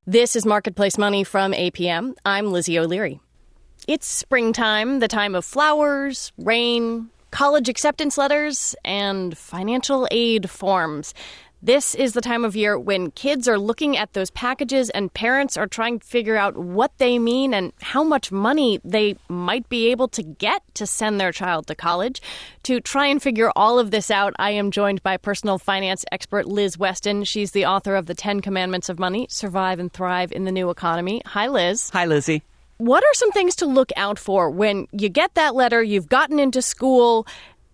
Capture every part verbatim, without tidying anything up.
This is Marketplace Money from A P M. I'm Lizzie O'Leary. It's springtime, the time of flowers, rain, college acceptance letters, and financial aid forms. This is the time of year when kids are looking at those packages and parents are trying to figure out what they mean and how much money they might be able to get to send their child to college. To try and figure all of this out, I am joined by personal finance expert Liz Weston. She's the author of The Ten Commandments of Money, Survive and Thrive in the New Economy. Hi, Liz. Hi, Lizzie. What are some things to look out for when you get that letter, you've gotten into school,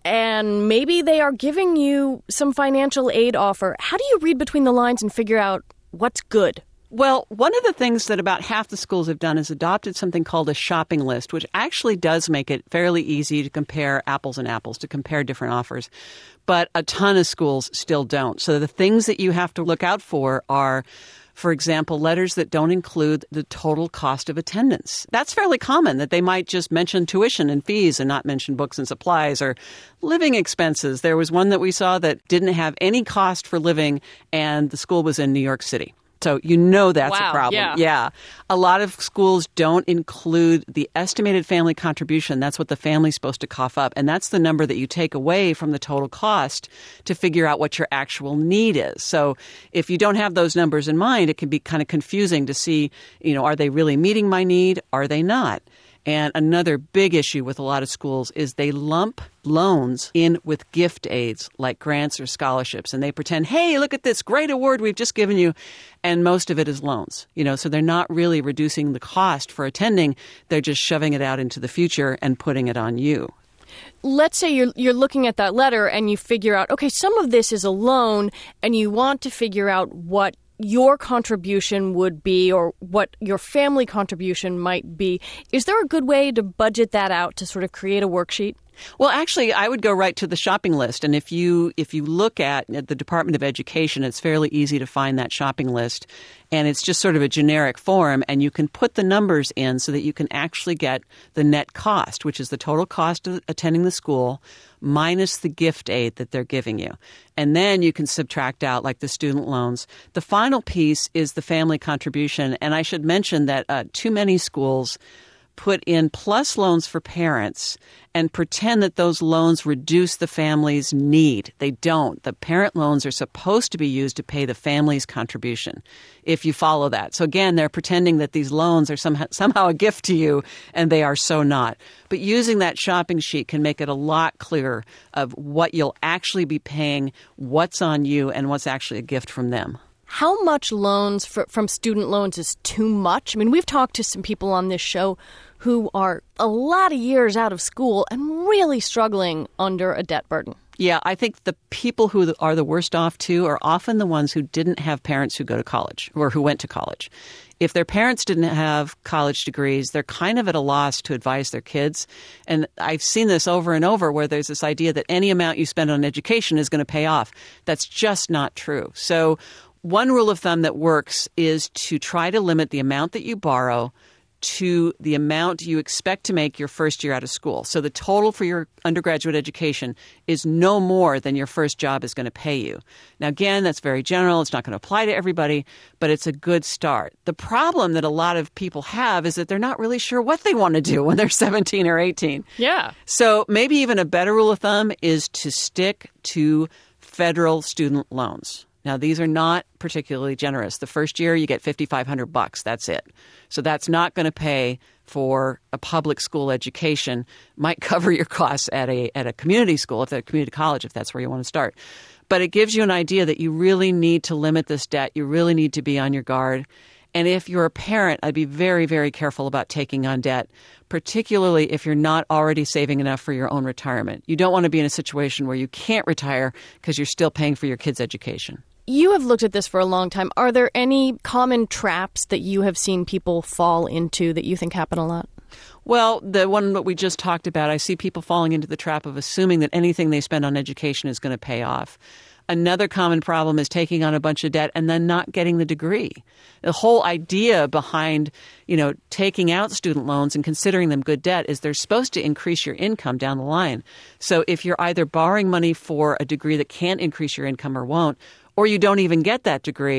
and maybe they are giving you some financial aid offer? How do you read between the lines and figure out what's good? Well, one of the things that about half the schools have done is adopted something called a shopping list, which actually does make it fairly easy to compare apples and apples, to compare different offers. But a ton of schools still don't. So the things that you have to look out for are, for example, letters that don't include the total cost of attendance. That's fairly common, that they might just mention tuition and fees and not mention books and supplies or living expenses. There was one that we saw that didn't have any cost for living, and the school was in New York City. So you know that's wow, a problem. Yeah. yeah. A lot of schools don't include the estimated family contribution. That's what the family's supposed to cough up. And that's the number that you take away from the total cost to figure out what your actual need is. So if you don't have those numbers in mind, it can be kind of confusing to see, you know, are they really meeting my need? Are they not? And another big issue with a lot of schools is they lump loans in with gift aids like grants or scholarships. And they pretend, hey, look at this great award we've just given you. And most of it is loans. You know, so they're not really reducing the cost for attending. They're just shoving it out into the future and putting it on you. Let's say you're you're looking at that letter and you figure out, okay, some of this is a loan, and you want to figure out what your contribution would be or what your family contribution might be. Is there a good way to budget that out to sort of create a worksheet? Well, actually, I would go right to the shopping list. And if you if you look at, at the Department of Education, it's fairly easy to find that shopping list. And it's just sort of a generic form. And you can put the numbers in so that you can actually get the net cost, which is the total cost of attending the school minus the gift aid that they're giving you. And then you can subtract out like the student loans. The final piece is the family contribution. And I should mention that uh, too many schools put in plus loans for parents and pretend that those loans reduce the family's need. They don't. The parent loans are supposed to be used to pay the family's contribution, if you follow that. So again, they're pretending that these loans are somehow, somehow a gift to you, and they are so not. But using that shopping sheet can make it a lot clearer of what you'll actually be paying, what's on you, and what's actually a gift from them. How much loans for, from student loans is too much? I mean, we've talked to some people on this show who are a lot of years out of school and really struggling under a debt burden. Yeah, I think the people who are the worst off, too, are often the ones who didn't have parents who go to college or who went to college. If their parents didn't have college degrees, they're kind of at a loss to advise their kids. And I've seen this over and over where there's this idea that any amount you spend on education is going to pay off. That's just not true. So one rule of thumb that works is to try to limit the amount that you borrow to the amount you expect to make your first year out of school. So the total for your undergraduate education is no more than your first job is going to pay you. Now, again, that's very general. It's not going to apply to everybody, but it's a good start. The problem that a lot of people have is that they're not really sure what they want to do when they're seventeen or eighteen. Yeah. So maybe even a better rule of thumb is to stick to federal student loans. Now, these are not particularly generous. The first year you get fifty-five hundred bucks. That's it. So that's not going to pay for a public school education. Might cover your costs at a at a community school, if at a community college, if that's where you want to start. But it gives you an idea that you really need to limit this debt. You really need to be on your guard. And if you're a parent, I'd be very, very careful about taking on debt, particularly if you're not already saving enough for your own retirement. You don't want to be in a situation where you can't retire because you're still paying for your kids' education. You have looked at this for a long time. Are there any common traps that you have seen people fall into that you think happen a lot? Well, the one that we just talked about, I see people falling into the trap of assuming that anything they spend on education is going to pay off. Another common problem is taking on a bunch of debt and then not getting the degree. The whole idea behind, you know, taking out student loans and considering them good debt is they're supposed to increase your income down the line. So if you're either borrowing money for a degree that can't increase your income or won't, or you don't even get that degree,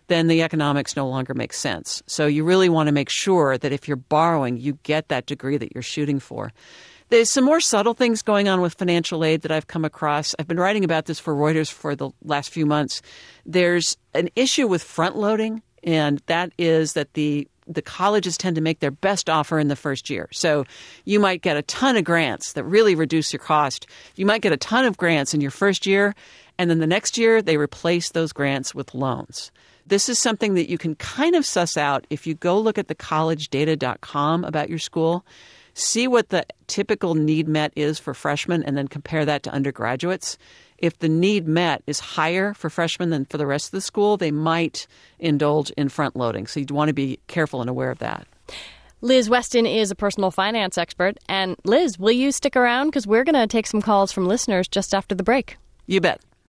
then the economics no longer make sense. So you really want to make sure that if you're borrowing, you get that degree that you're shooting for. There's some more subtle things going on with financial aid that I've come across. I've been writing about this for Reuters for the last few months. There's an issue with front loading, and that is that the the colleges tend to make their best offer in the first year. So you might get a ton of grants that really reduce your cost. You might get a ton of grants in your first year, and then the next year they replace those grants with loans. This is something that you can kind of suss out if you go look at the college data dot com about your school, see what the typical need met is for freshmen, and then compare that to undergraduates. If the need met is higher for freshmen than for the rest of the school, they might indulge in front loading. So you'd want to be careful and aware of that. Liz Weston is a personal finance expert. And Liz, will you stick around? Because we're going to take some calls from listeners just after the break. You bet.